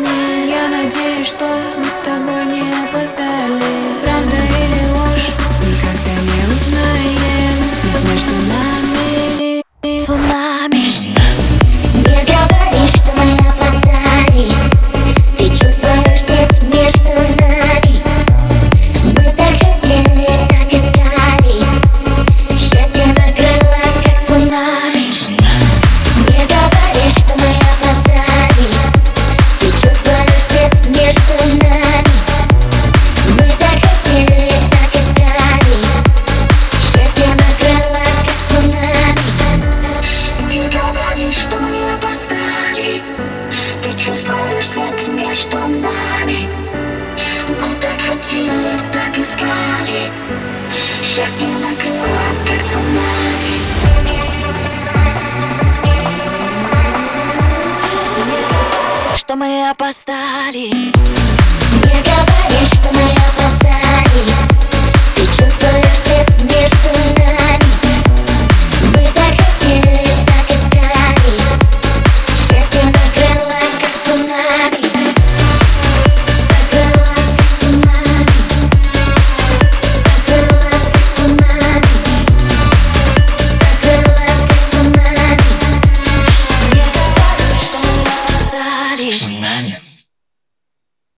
мне. Я надеюсь, что мы с тобой не опоздали. Правда или ложь, никогда не узнаем. Ведь между нами цунами. Не говори, что мы опоздали. Ты чувствуешь свет между нами. Мы так хотели, так искали. Счастье накрыло, как цунами. Не говори, что мы опоздали. Ты чувствуешь свет между нами. Мы так хотели, так искали. Счастье накрыло, как цунами. Не говори, что мы опоздали. Ты чувствуешь свет между нами. Мы так хотели, так искали. Счастье накрыло, как цунами. Что мы опоздали. Не говори, что мы опоздали. Ты чувствуешь свет между нами.